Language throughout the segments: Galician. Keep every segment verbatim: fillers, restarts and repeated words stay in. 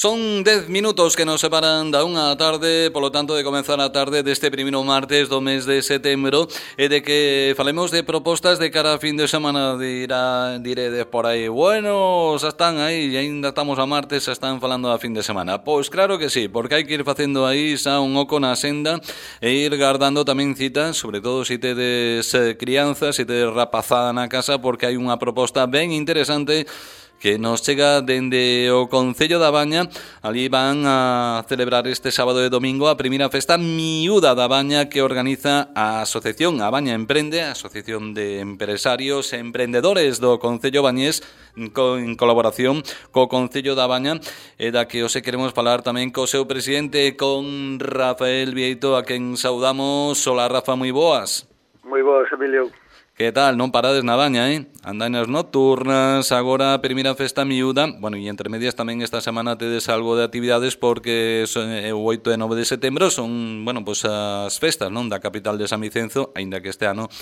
Son dez minutos que nos separan da unha tarde, polo tanto de comenzar a tarde deste primeiro martes do mes de setembro e de que falemos de propostas de cara a fin de semana. Dirá, diredes por aí, bueno, xa están aí, ainda estamos a martes, xa están falando a fin de semana. Pois claro que sí, porque hai que ir facendo aí xa un oco na senda e ir guardando tamén citas, sobre todo se tedes eh, crianzas, se tedes rapazada na casa, porque hai unha proposta ben interesante que nos chega dende o Concello da Baña. Ali van a celebrar este sábado e domingo a primeira festa miúda da Baña que organiza a Asociación A Baña Emprende, a Asociación de Empresarios e Emprendedores do Concello Bañés, en colaboración co Concello da Baña, e da que hoxe queremos falar tamén co seu presidente, con Rafael Vieito, a quen saudamos. Hola, Rafa, moi boas. Moi boas, Emilio. Que tal? Non parades na Baña, eh? Andainas nocturnas, agora a primeira festa miúda. Bueno, e entre medias tamén esta semana tedes algo de actividades porque son, eh, o oito e nove de setembro son, bueno, pues as festas, non, da capital de San Vicenzo, aínda que este ano,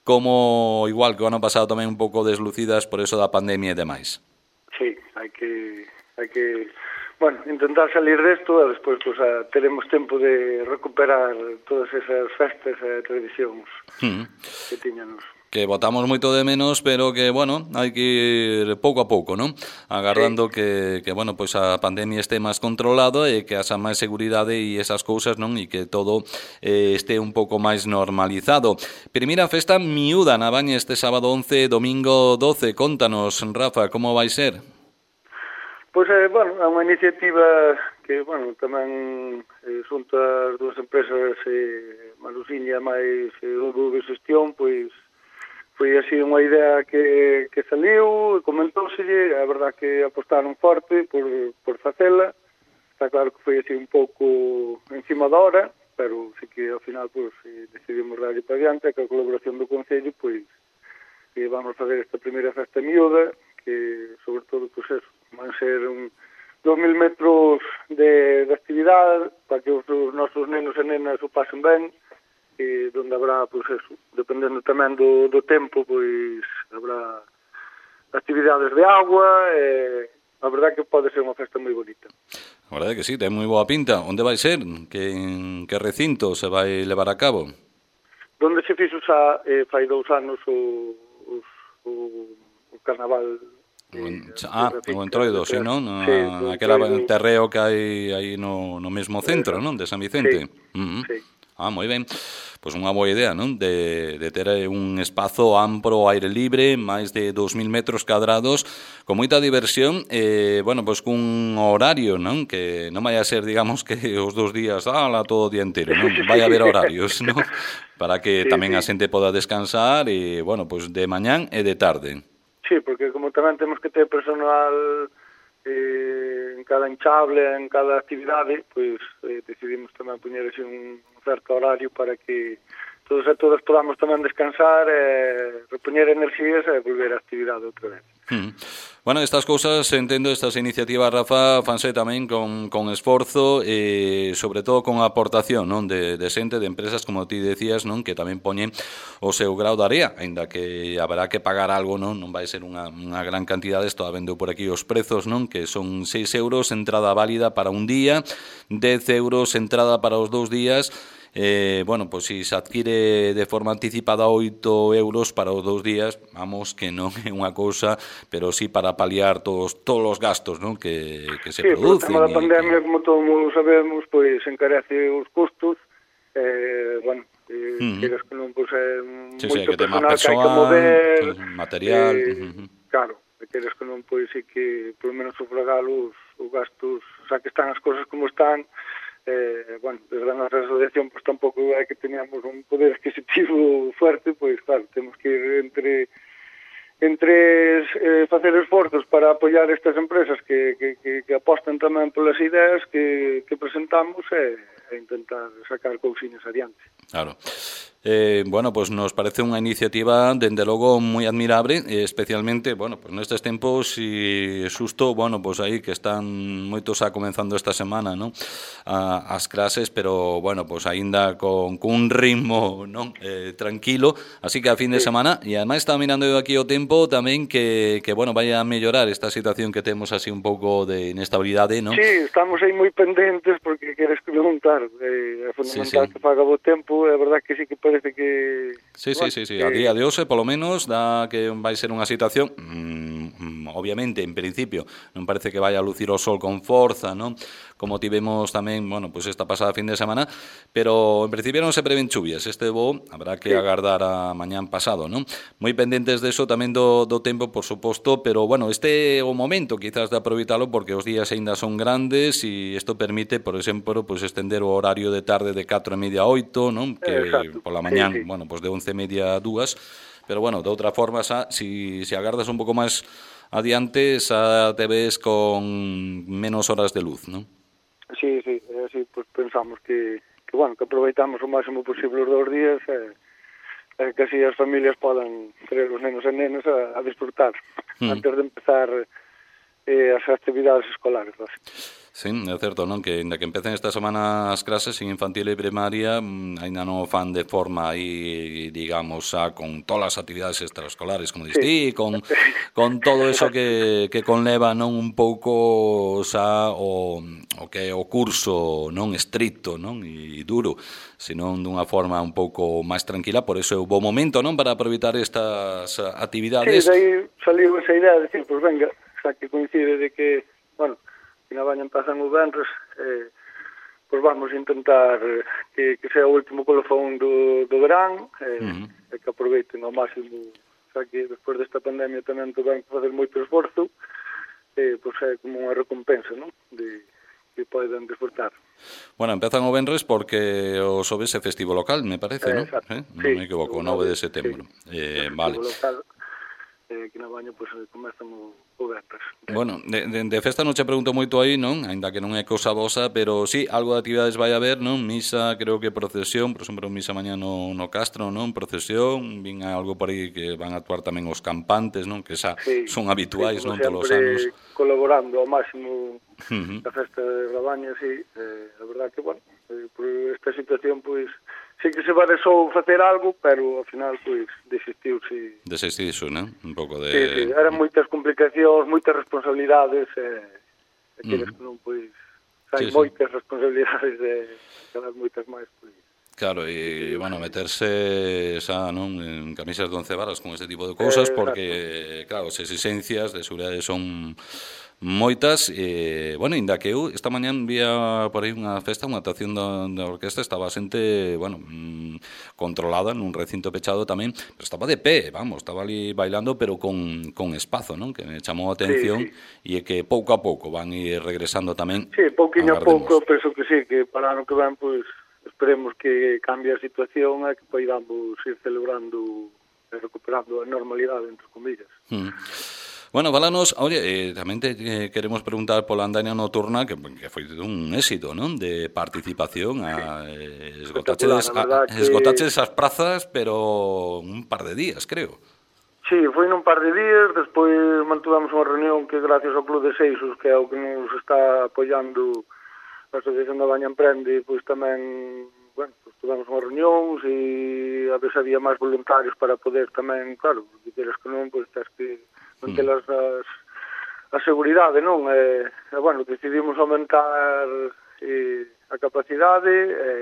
como igual que o ano pasado, tamén un pouco deslucidas por eso da pandemia e demais. Sí, hai que hai que bueno, intentar salir desto e despois pues, a, teremos tempo de recuperar todas esas festas e tradicións mm. que tiñanos. Que botamos moito de menos, pero que, bueno, hai que ir pouco a pouco, non? Agardando sí. que, que, bueno, pois a pandemia este máis controlado e que haxa máis seguridade e esas cousas, non? E que todo eh, este un pouco máis normalizado. Primeira festa miúda na Baña este sábado once, domingo doce. Contanos, Rafa, como vai ser? Pois, eh, bueno, é unha iniciativa que, bueno, tamén eh, xunto as dúas empresas eh, Malusiña máis eh, o de Xestión, pois foi así unha idea que, que saliu e comentóuselle, a verdad que apostaron forte por, por facela. Está claro que foi así un pouco encima da hora, pero sí que ao final pues, decidimos darlle para diante, que a colaboración do Concello, pois eh, vamos a fazer esta primeira festa miúda, que sobre todo pues, eso, van ser un dos mil metros de, de actividade para que os, os nosos nenos e nenas o pasen ben, e donde habrá, pois pues, eso, dependendo tamén do, do tempo, pois habrá actividades de agua, e a verdade que pode ser unha festa moi bonita. A verdade que sí, ten moi boa pinta. Onde vai ser? Que, en que recinto se vai levar a cabo? Donde se fixo xa eh, fai dous anos o, os, o, o carnaval. Eh, ah, o Entroido, sí, non? Sí, aquela terreo que hai aí no, no mesmo centro, non? De San Vicente. Sí, uh-huh. sí. Ah, moi ben. Pois unha boa idea, non? De, de ter un espazo amplo, aire libre, máis de dos mil metros cadrados, con moita diversión, e, bueno, pois cun horario, non? Que non vai a ser, digamos, que os dos días, ala, todo o día inteiro, non? Vai haber horarios, non? Para que sí, tamén sí. a xente poda descansar, e, bueno, pois de mañán e de tarde. Sí, porque como tamén temos que ter personal eh, en cada hinchable, en cada actividade, pois eh, decidimos tamén poñer así un certo horario para que todos e todas podamos tamén descansar e repoñer enerxías e volver á actividade outra vez. Mm. Bueno, estas cousas, entendo, estas iniciativas, Rafa, fanse tamén con, con esforzo e, sobre todo, con aportación, non, de, de xente, de empresas, como ti decías, non, que tamén poñen o seu grau de area, aínda que haberá que pagar algo, non, non vai ser unha, unha gran cantidade. Estou vendo por aquí os prezos, non, que son seis euros entrada válida para un día, dez euros entrada para os dous días. Eh, bueno, pois pues, se si adquire de forma anticipada oito euros para os dous días, vamos, que non é unha cousa, pero sí para paliar todos todos os gastos, non, que, que se sí, producen. Sí, por o tema da pandemia, que... como todos sabemos, pois pues, encarece os custos, eh, bueno, eh, uh-huh. queres que non, pois, é sí, moito sí, que personal persoal, que hai que mover, material, eh, uh-huh. claro, queres que non, pois, sí que, por lo menos, sufragar os, os gastos, xa que están as cousas como están. Eh, bueno, desde a nosa asociación pues tampouco é que teníamos un poder adquisitivo fuerte, pois claro, temos que ir entre entre eh, facer esforzos para apoiar estas empresas que, que, que, que apostan tamén polas ideas que, que presentamos e, e intentar sacar cousiñas adiante. Claro. Eh, bueno, pues nos parece unha iniciativa dende logo moi admirable, eh, especialmente, bueno, pues nestes tempos e xusto, bueno, pues aí que están moitos a comenzando esta semana, non? A, as clases, pero bueno, pues aínda con, con un ritmo, non? Eh, tranquilo, así que a fin de Sí. semana, e ademais está mirando eu aquí o tempo tamén que, que bueno, vai a mellorar esta situación que temos así un pouco de inestabilidade, non? Sí, estamos aí moi pendentes porque queres preguntar, eh, é fundamental Sí, sí. que faga bo tempo, é verdad que sí que parece que... Sí, sí, bueno, sí, sí. que... A día de hoxe, polo menos, dá que vai ser unha situación, mmm, obviamente, en principio, non parece que vai a lucir o sol con forza, non? Como tivemos tamén, bueno, pues esta pasada fin de semana, pero en principio non se prevén chuvias. Este bo habrá que Sí. agardar a mañán pasado, non? Moi pendentes de eso tamén do, do tempo, por suposto, pero, bueno, este é o momento, quizás, de aproveitalo, porque os días aínda son grandes e isto permite, por exemplo, pues estender o horario de tarde de catro e media a oito, non? Que Exacto, pola sí, mañán, sí. bueno, pues de once e media a dúas, pero bueno, de outra forma, xa, si, si agardas un pouco máis adiante, xa te ves con menos horas de luz, non? Sí, sí, é así, pues pensamos que, que, bueno, que aproveitamos o máximo posible os dous días e, e que así as familias podan traer os nenos e nenas a, a disfrutar Mm. antes de empezar eh, as actividades escolares, lógico. Sí, é certo, non? Que ainda que empecen esta semana as clases en infantil e primaria, mm, aínda non o fan de forma aí, digamos, xa con todas as actividades extraescolares, como Sí. distí, con, con todo eso que, que conleva non un pouco xa o, o que é o curso non estricto, non? E duro, senón dunha forma un pouco máis tranquila, por eso é o bo momento, non? Para aproveitar estas Sí, actividades. daí saliu esa idea de decir, pues venga, xa que coincide de que, bueno, que na baña empezan o venres, eh, pues vamos a intentar eh, que, que sea o último colofón do, do verán, eh, Uh-huh. e que aproveiten ao máximo, xa que despois desta pandemia tamén tuveron que facer moito esforzo, eh, pues é como unha recompensa, non? De que poden disfrutar. Bueno, empezan o venres porque o xoves é festivo local, me parece, Eh, non? exacto, Eh? Non sí, me equivoco, o nove de nove, setembro. sí, Eh, o vale. festivo local, eh, que na baña pues, comezan o, o venres. Bueno, de, de, de festa non che pregunto moito aí, non? Ainda que non é cousa vosa, pero sí, algo de actividades vai haber, non? Misa, creo que procesión, por exemplo, misa mañá no, no Castro, non? Procesión, vin algo por aí que van a actuar tamén os campantes, non? Que xa Sí, son habituais, sí, como non? Todos os anos. colaborando ao máximo Uh-huh. da festa de Rabaña, sí, eh, a verdad que, bueno, eh, por esta situación, pois, sí que se barexou facer algo, pero ao final, pois, desistiuse. Desiste iso, non? Un pouco de... Sí, sí, eran moitas complicacións, moitas responsabilidades, e, e queres Uh-huh. que non, pois, hai Sí, sí. moitas responsabilidades e cada vez moitas máis, pois. Claro, e, bueno, meterse xa, non, en camisas de once varas con este tipo de cousas, Eh, porque, claro, as exigencias de seguridade son moitas, e, bueno, inda que eu esta mañán vía por aí unha festa, unha actuación da, da orquesta, estaba xente, bueno, mmm, controlada nun recinto pechado tamén, pero estaba de pé, vamos, estaba ali bailando, pero con, con espazo, non? Que me chamou a atención, Sí, e é que pouco a pouco van ir regresando tamén. Sí, pouquiño a agardemos. pouco, penso que sí, que para ano que ven, pois, esperemos que cambie a situación e que poidamos ir celebrando e recuperando a normalidade, entre comillas. Mm. Bueno, falanos, oye, eh, tamén te eh, queremos preguntar pola andaina nocturna, que, que foi un éxito, non? De participación, a, eh, esgotaches, a, Espectacular, a verdad que- esgotaches as prazas, pero un par de días, creo. Sí, foi nun par de días, despois mantuvemos unha reunión que gracias ao Club de Seixos, que é o que nos está apoiando a Asociación da Baña Emprende, pois tamén, bueno, pois tivemos unha reunión e a ver se había máis voluntarios para poder tamén, claro, se queres que non, pois tens que manter as, as, a seguridade, non? E, e bueno, decidimos aumentar e, a capacidade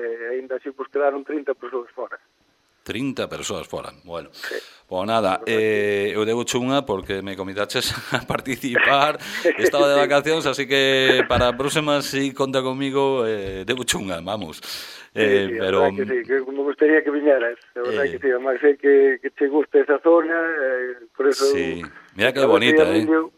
e aínda así pois quedaron trinta persoas fora. trinta persoas fora, bueno. Sí. Pois nada, eh, eu debo chunga porque me convidaches a participar, estaba de vacacións, así que para a próxima si conta comigo, eh, debo chunga, vamos. Eh, Sí, sí, pero... a verdad que sí, que me gustaría que viñeras, a verdad Eh, que sí, además sei que, que te gusta esa zona, eh, por eso... Sí, mira que a ver, bonita, eh. Emilio,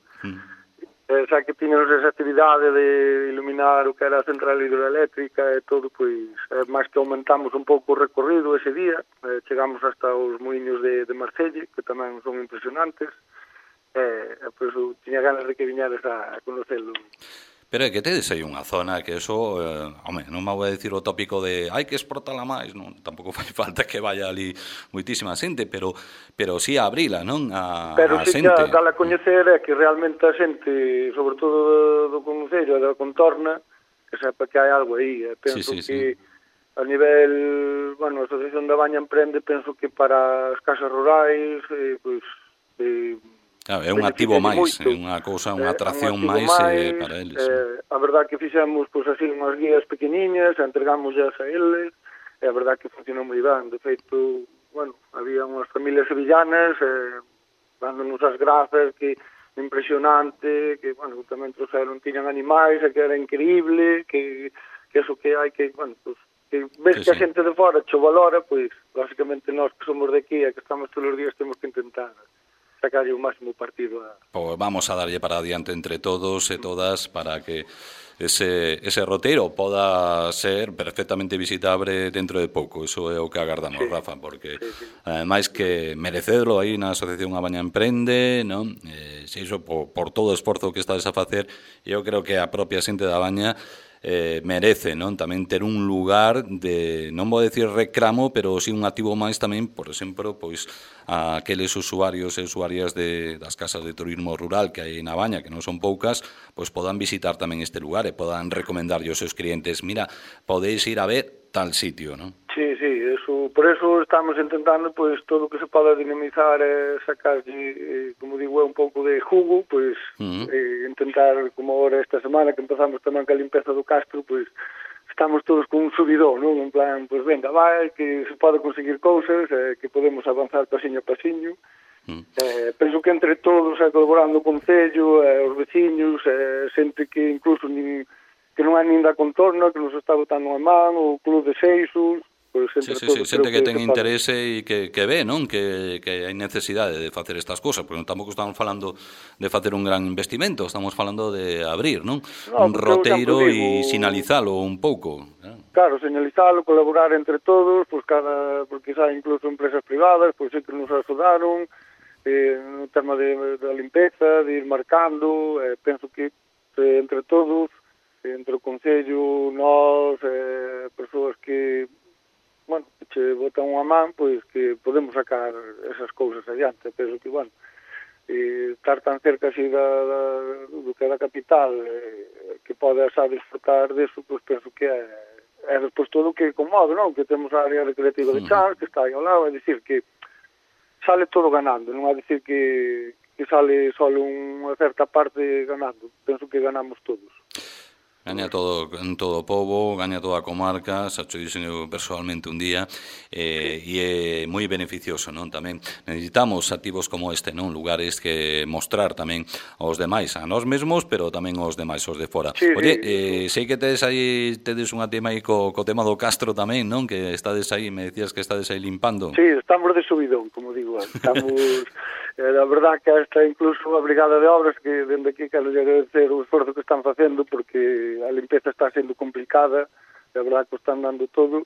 eh, xa que tiñamos esa actividade de iluminar o que era a central hidroeléctrica e todo, pois, eh, máis que aumentamos un pouco o recorrido ese día, eh, chegamos hasta os muiños de, de Marcelle, que tamén son impresionantes, eh, e, pois, eu tiña ganas de que viñares a, a conocelo. Pero é que tedes aí unha zona que eso, eh, home, non me vou a dicir o tópico de hai que exportala máis, non, tampouco fai falta que vaya ali moitísima xente, pero pero sí a abrila, non? A, pero a sí que xente. dala a coñecer é que realmente a xente, sobre todo do, do Concello e da contorna, que sepa que hai algo aí. Penso sí, sí, que sí. a nivel, bueno, a Asociación da Baña Emprende, penso que para as casas rurais, eh, pois, eh, Claro, é un activo máis, é moito. unha cousa, Eh, unha atracción máis, máis eh, para eles. Eh, a verdad que fixemos pois, así unhas guías pequeniñas, entregamos a eles, e a verdad que funcionou moi ben. De feito, bueno, había unhas familias sevillanas eh, dándonos as grazas, que impresionante, que, bueno, tamén trouxeron, tiñan animais, e que era increíble, que, que eso que hai que, bueno, pues, que ves sí, que a xente de fora cho valora, pois, básicamente nós que somos de aquí e que estamos todos os días temos que intentar sacarlle o máximo partido a... Pois vamos a darlle para adiante entre todos e todas para que ese, ese roteiro poda ser perfectamente visitable dentro de pouco. Eso é o que agardamos, sí, Rafa, porque sí, sí. Ademais que merecedlo aí na Asociación A Baña Emprende, non? Eh, se iso por, por todo o esforzo que estades a facer, eu creo que a propia xente da Baña eh, merece, non? Tamén ter un lugar de, non vou decir reclamo, pero si un activo máis tamén, por exemplo, pois a aqueles usuarios e usuarias de, das casas de turismo rural que hai na Baña, que non son poucas, pois podan visitar tamén este lugar e podan recomendarlle aos seus clientes, mira, podéis ir a ver tal sitio, non? Sí, sí, eso, por eso estamos intentando pois todo o que se poda dinamizar e sacarlle, eh, como digo, un pouco de jugo, pois uh-huh. eh, intentar, como ahora esta semana que empezamos tamén ca limpeza do Castro, pois estamos todos con un subidón, non? En plan, pois venga, vai, que se pode conseguir cousas, eh, que podemos avanzar pasiño a pasiño. Uh-huh. Eh, penso que entre todos, eh, colaborando o Concello, eh, os veciños, eh, xente que incluso nin, que non é nin da contorna, que nos está botando a man, o Club de Seixos, pois entre sí, sí, todos, sí, xente que, que ten interese e que, que ve, non? Que, que hai necesidade de facer estas cosas, porque tampouco estamos falando de facer un gran investimento, estamos falando de abrir, non? No, un roteiro e sinalizalo un pouco. Claro, claro, sinalizalo, colaborar entre todos, pois cada, porque xa incluso empresas privadas, pois sí que nos axudaron, eh, no tema de, de limpeza, de ir marcando, eh, penso que eh, entre todos, entre o Concello, nós, eh, persoas que, bueno, que che botan unha man, pois que podemos sacar esas cousas adiante. Penso que, bueno, eh, estar tan cerca así da, da, do que é da capital, eh, que podes a disfrutar deso, pois penso que é, é despois todo o que acomodo, non? Que temos a área recreativa de Char, que está aí ao lado, é dicir que sale todo ganando, non é dicir que, que sale só unha certa parte ganando, penso que ganamos todos. Gaña todo, en todo o pobo, gaña toda a comarca, xa cho dixen personalmente un día, eh, e é moi beneficioso, non? Tamén necesitamos activos como este, non? Lugares que mostrar tamén aos demais, a nós mesmos, pero tamén aos demais, aos de fora. Sí, Oye, sí, eh, sei que tedes aí, tedes unha tema aí co, co tema do Castro tamén, non? Que estades aí, me decías que estades aí limpando. Sí, estamos de subidón, como digo, estamos... Eh, a verdad que esta incluso a Brigada de Obras, que dende aquí quero agradecer o esforzo que están facendo, porque a limpeza está sendo complicada, a verdad que están dando todo,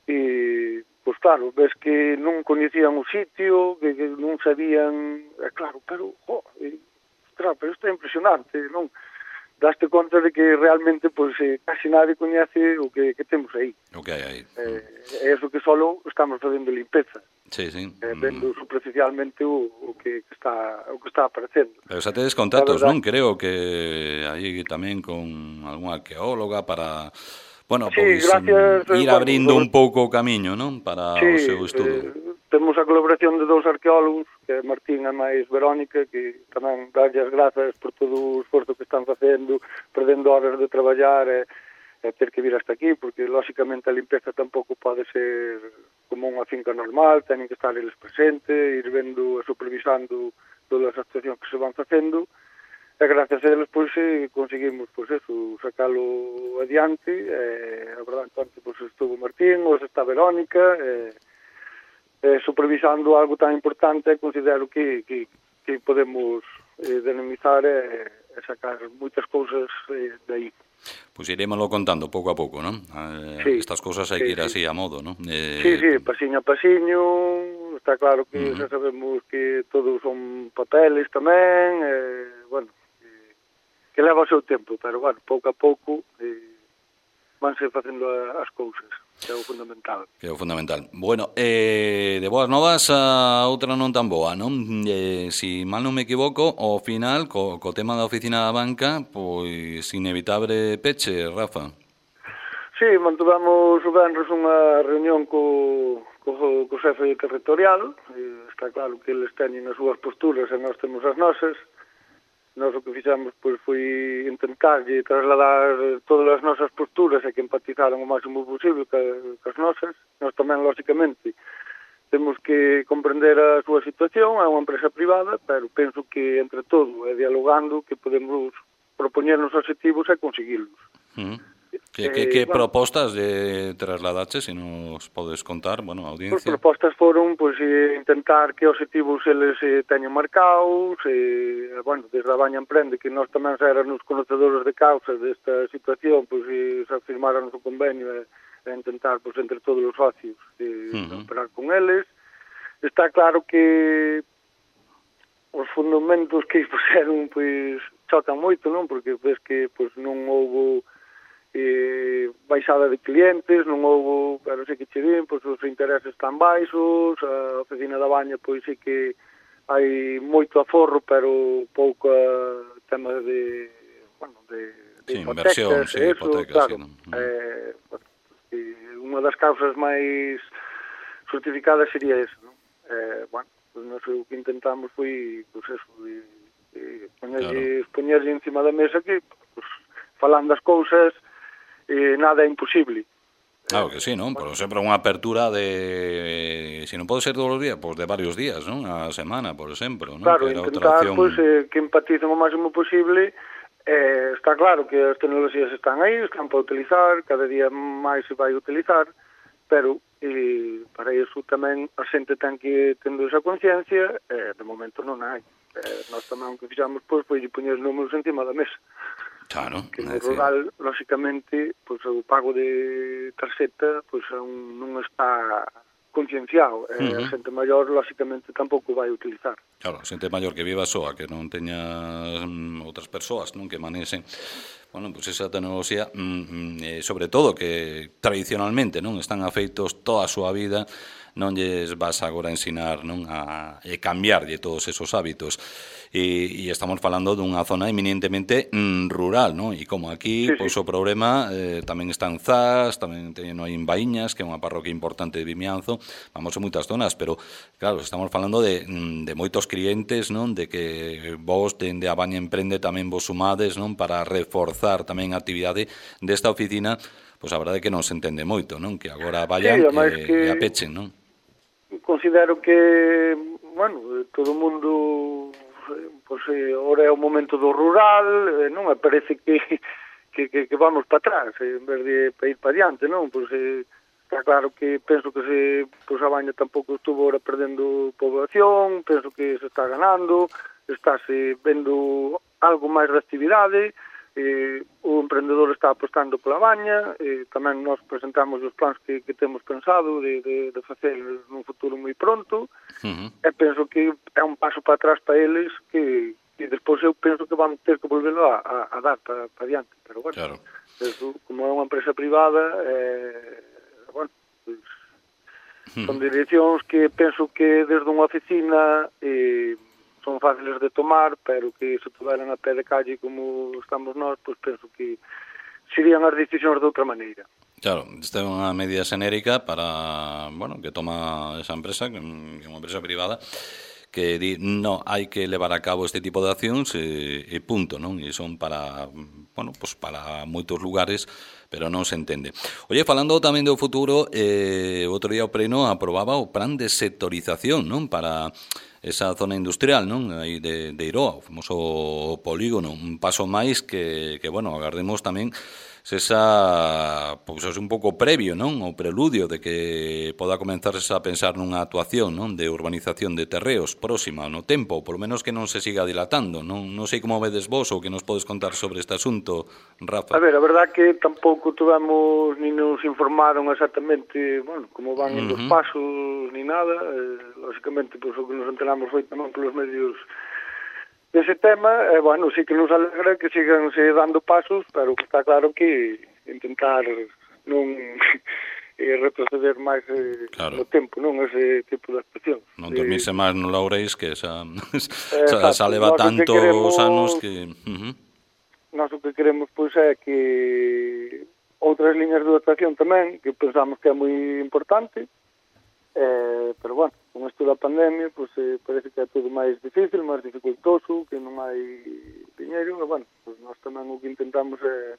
e, pois claro, ves que non coñecían o sitio, que, que non sabían, eh, claro, pero, oh, eh, ostras, pero isto é impresionante, non? Daste conta de que realmente, pois, eh, casi nadie coñece o que, que temos aí. O que hai aí. Eh, é eso que solo estamos facendo limpeza. Sí, sí. Eh, vendo superficialmente o, o que está o que está aparecendo. Pero xa tedes contactos, non? Creo que aí tamén con algunha arqueóloga para, bueno, sí, pois gracias, ir bueno, abrindo un pouco o camiño, non? Para sí, o seu estudo. Eh, temos a colaboración de dous arqueólogos, que é Martín e máis Verónica, que tamén darlle as grazas por todo o esforzo que están facendo, perdendo horas de traballar e, e ter que vir hasta aquí, porque lóxicamente a limpeza tampouco pode ser como unha finca normal, tenen que estar eles presentes, ir vendo e supervisando todas as actuacións que se van facendo, e gracias a eles, pois, conseguimos, pois, eso, sacalo adiante, e, a verdade, entonces, pois, estuvo Martín, hoxe está Verónica, e, e supervisando algo tan importante, considero que, que, que podemos eh, dinamizar e, e sacar moitas cousas eh, de aí. Pois pues irémoslo contando pouco a pouco, non? Eh, sí, estas cousas hai que ir sí, así a modo, non? Eh... Sí, sí, pasiño a pasiño, está claro que uh-huh. xa sabemos que todos son papeles tamén, eh, bueno, que, que que leva o seu tempo, pero, bueno, pouco a pouco eh, vanse facendo as cousas, que é o fundamental. Que é o fundamental. Bueno, eh, de boas novas a outra non tan boa, non? Eh, si mal non me equivoco, ao final, co, co tema da oficina da banca, pois inevitable peche, Rafa. Sí, mantuvemos o venres unha reunión co, co, co xefe territorial, e está claro que eles teñen as súas posturas e nós temos as nosas. Nós o que fixemos pois, foi intentarlle trasladar todas as nosas posturas e que empatizaran o máximo posible ca, cas nosas. Nós tamén, lógicamente, temos que comprender a súa situación, é unha empresa privada, pero penso que entre todo e dialogando que podemos propoñernos objetivos e conseguilos. Uh -huh. Que, que, que eh, bueno, propostas de trasladache, se nos podes contar, bueno, a audiencia? As propostas foron, pois, eh, intentar que objetivos eles eh, teñan marcados, eh, bueno, desde a Baña Emprende, que nós tamén éramos conocedores de causa desta situación, pois, eh, se firmaran o convenio e, e intentar, pois, entre todos os socios, eh, uh -huh. operar con eles. Está claro que os fundamentos que puseron, pois, chocan moito, non? Porque ves que, pois, non houbo eh, baixada de clientes, non houbo, pero sei que che din, pois os intereses están baixos, a oficina da Baña, pois sei que hai moito aforro, pero pouco tema de, bueno, de, de sí, hipotecas, inversión, sí, eso, hipotecas, claro, sí, ¿no? eh, eh, unha das causas máis justificadas sería eso, non? Eh, bueno, pues non sei, o que intentamos foi, pois pues eso, de, de poñerlle, claro. poñerlle encima da mesa que, pues, falando as cousas, eh, nada é imposible. Claro que sí, non? Pero sempre unha apertura de, se non pode ser todos os días, pois pues de varios días, non? A semana, por exemplo, non? Claro, que era intentar, outra opción... pois, eh, que empaticen o máximo posible. Eh, está claro que as tecnologías están aí, están para utilizar, cada día máis se vai utilizar, pero eh, para iso tamén a xente ten que tendo esa conciencia, eh, de momento non hai. Eh, nós tamén o que fixamos, pois, foi poñer os números encima da mesa. Claro, que no rural, lógicamente, pois, o pago de tarxeta pois, un, non está concienciado. Uh -huh. A xente maior, lógicamente, tampouco vai utilizar. Claro, a xente maior que viva soa, que non teña um, outras persoas, non, que manexen, bueno, pois esa tecnoloxía, mm, eh, sobre todo que tradicionalmente non están afeitos toda a súa vida, non lles vas agora a ensinar, non, a, a cambiarlle todos esos hábitos. E, e estamos falando dunha zona eminentemente mm, rural, non? E como aquí, sí, pois sí. O problema eh, tamén está en Zas, tamén teñen aí en Baíñas, que é unha parroquia importante de Vimianzo, vamos a moitas zonas, pero claro, estamos falando de, de moitos clientes, non? De que vos dende a Baña Emprende tamén vos sumades, non? Para reforzar tamén a actividade desta oficina, pois a verdade é que non se entende moito, non? Que agora vayan sí, eh, que... e a pechen, non? Considero que, bueno, todo o mundo, pois, ora é o momento do rural, non me parece que, que, que, que vamos para atrás, en vez de para ir para diante, non? Pois, está claro que penso que se, pois, a Baña tampouco estuvo ora perdendo población, penso que se está ganando, estáse vendo algo máis de actividade, eh, o emprendedor está apostando pola Baña, eh, tamén nós presentamos os plans que, que temos pensado de, de, de facer nun futuro moi pronto, uh-huh. E penso que é un paso para atrás para eles que, que despois eu penso que van ter que volverlo a, a, a dar para, para diante, pero bueno, claro. Eso, como é unha empresa privada, eh, bueno, pues, uh-huh. Son direccións que penso que desde unha oficina eh, son fáciles de tomar, pero que se tuveran a pé de calle como estamos nós, pois penso que serían as decisións de outra maneira. Claro, esta é unha medida xenérica para, bueno, que toma esa empresa, que é unha empresa privada, que di, no, hai que levar a cabo este tipo de accións e, e punto, non? E son para, bueno, pues para moitos lugares, pero non se entende. Oye, falando tamén do futuro, eh, outro día o Pleno aprobaba o plan de sectorización, non? Para esa zona industrial, non? Aí de, de Iroa, o famoso polígono, un paso máis que, que bueno, agardemos tamén se esa, pois é un pouco previo, non? O preludio de que poda comenzarse a pensar nunha actuación, non? De urbanización de terreos próxima no tempo, por lo menos que non se siga dilatando, non? Non sei como vedes vos ou que nos podes contar sobre este asunto, Rafa. A ver, a verdad que tampouco tuvemos, ni nos informaron exactamente, bueno, como van uh-huh. os pasos, ni nada, eh, lógicamente, pois, o que nos enteramos foi tamén pelos medios dese tema, eh, bueno, sí que nos alegra que sigan se dando pasos, pero que está claro que intentar non eh, retroceder máis eh, claro. no tempo, non ese tipo de actuacións. Non dormirse eh, máis no laureis, que xa, xa, xa leva tantos queremos, anos que... Uh-huh. Nós o que queremos pois é que outras liñas de dotación tamén, que pensamos que é moi importante, eh, pero bueno, con isto da pandemia, pois eh, parece que é todo máis difícil, máis dificultoso, que non hai diñeiro, e bueno, pois nós tamén o que intentamos é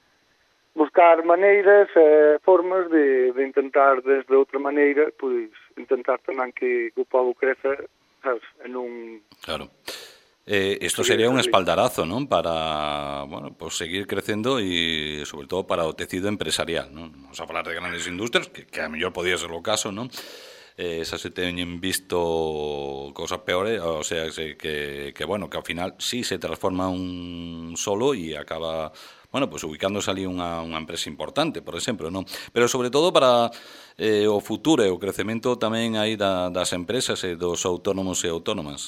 buscar maneiras e eh, formas de, de intentar desde outra maneira, pois intentar tamén que, que o povo creza, sabes, e non... Claro. Eh, esto sería un espaldarazo, ¿no? Para, bueno, pues seguir creciendo y sobre todo para o tecido empresarial, ¿no? Vamos a falar de grandes industrias, que, que a mellor podía ser o caso, ¿no? Eh, esas se teñen visto cosas peores, o sea, que, que bueno, que ao final sí se transforma un solo e acaba, bueno, pues ubicándose ali unha, unha empresa importante, por exemplo, ¿no? Pero sobre todo para eh, o futuro e o crecemento tamén aí da, das empresas e dos autónomos e autónomas.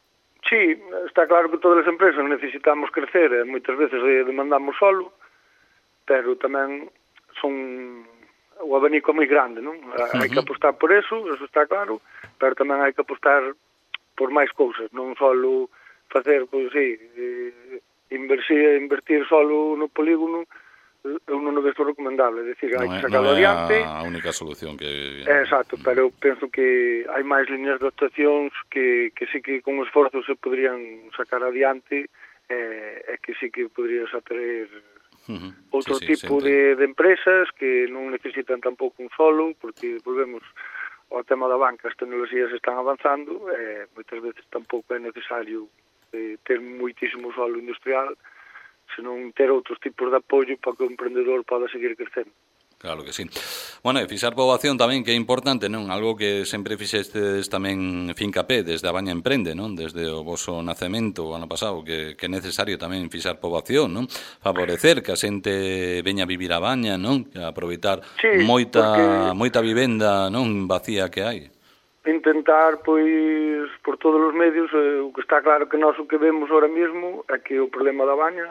Sí, está claro que todas as empresas necesitamos crecer e moitas veces demandamos solo, pero tamén son o abanico moi grande, non? Uh-huh. Hai que apostar por eso, eso está claro, pero tamén hai que apostar por máis cousas, non solo facer, pois sí, eh, invertir, invertir solo no polígono, eu non o vejo recomendable, é dicir, hai que sacarlo adiante. Non é a única solución que... É, exacto, pero penso que hai máis liñas de actuacións que, que sí que con esforzo se podrían sacar adiante eh, e que sí que podrías atraer uh-huh. outro sí, sí, tipo de, de empresas que non necesitan tampouco un solo, porque volvemos ao tema da banca, as tecnologías están avanzando e eh, moitas veces tampouco é necesario eh, ter moitísimo solo industrial, senón ter outros tipos de apoio para que o emprendedor poda seguir crecendo. Claro que sí. Bueno, e fixar poboación tamén, que é importante, non? Algo que sempre fixestes tamén fincapé desde a Baña Emprende, non? Desde o voso nacemento o ano pasado, que, que é necesario tamén fixar poboación, non? Favorecer que a xente veña a vivir a Baña, non? Aproveitar sí, moita, porque... moita vivenda, non? Vacía que hai. Intentar, pois, por todos os medios, eh, o que está claro que nós o que vemos ahora mesmo é que o problema da Baña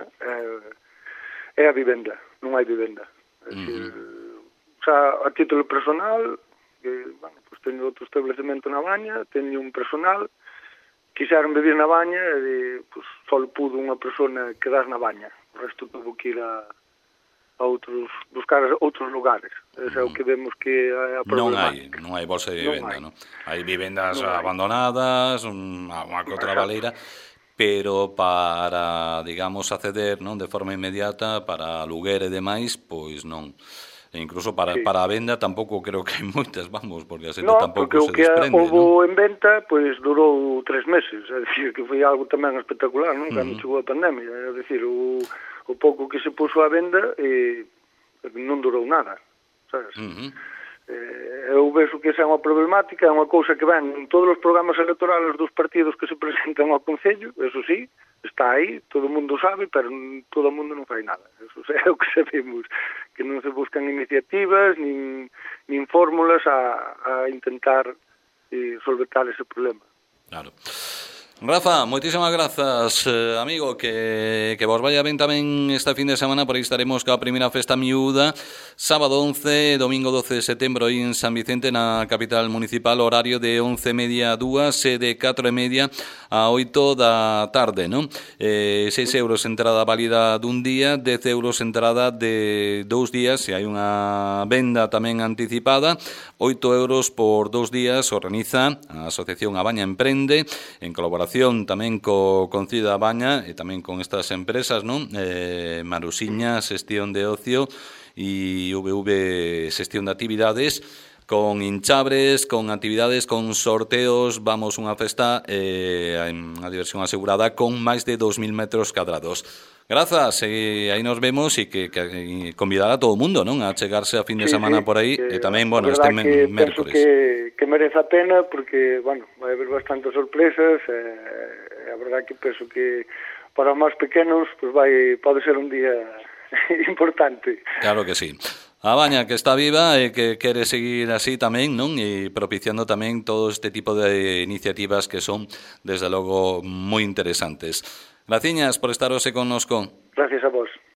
é, é a vivenda, non hai vivenda. É dicir, uh-huh. xa, a título personal, que, bueno, pues teño outro establecemento na Baña, teño un personal, quixeron vivir na Baña e pues, só pudo unha persona quedar na Baña, o resto tuvo que ir a, a outros, buscar outros lugares. Ese é o que vemos que é a problemática. Non hai, non hai bolsa de vivenda, non? Hai vivendas non abandonadas, unha, unha que outra baleira, pero para, digamos, acceder, non, de forma inmediata para luguer e demais, pois non. E incluso para, sí. para a venda tampouco creo que hai moitas, vamos, porque a xente no, tampouco se desprende, non? No, porque o en venta, pois durou tres meses, é dicir, que foi algo tamén espectacular, non? Cando uh-huh. chegou a pandemia, é dicir, o, o pouco que se puso a venda eh, non durou nada, sabes? Uh-huh. Eh, eu vexo que esa é unha problemática, é unha cousa que ven en todos os programas electorales dos partidos que se presentan ao Concello, eso sí, está aí, todo o mundo sabe, pero todo o mundo non fai nada. Eso é o que sabemos, que non se buscan iniciativas nin, nin fórmulas a, a intentar eh, solventar ese problema. Claro. Rafa, moitísimas grazas, eh, amigo, que, que vos vaya ben tamén este fin de semana, por aí estaremos ca primeira festa miúda, sábado once, domingo doce de setembro en San Vicente, na capital municipal, horario de once e media a dúas e de catro e media a oito da tarde, non? Eh, seis euros entrada válida dun día, dez euros entrada de dous días, se hai unha venda tamén anticipada, oito euros por dous días, organiza a Asociación A Baña Emprende, en colaboración tamén co Concello da Baña e tamén con estas empresas, non? Eh, Marusiña, Xestión de Ocio e V V Xestión de Actividades, con hinchabres, con actividades, con sorteos, vamos unha festa, eh, unha diversión asegurada con máis de dos mil metros cadrados. Grazas, e aí nos vemos e que, que convidar a todo o mundo, non? A chegarse a fin de sí, semana sí, por aí e tamén, bueno, este mércoles. Que, que merece a pena porque, bueno, vai haber bastantes sorpresas e eh, a verdade que penso que para os máis pequenos pues vai, pode ser un día importante. Claro que sí. a Baña que está viva e que quere seguir así tamén, non? E propiciando tamén todo este tipo de iniciativas que son, desde logo, moi interesantes. Graciñas por estar hoxe connosco. Gracias a vos.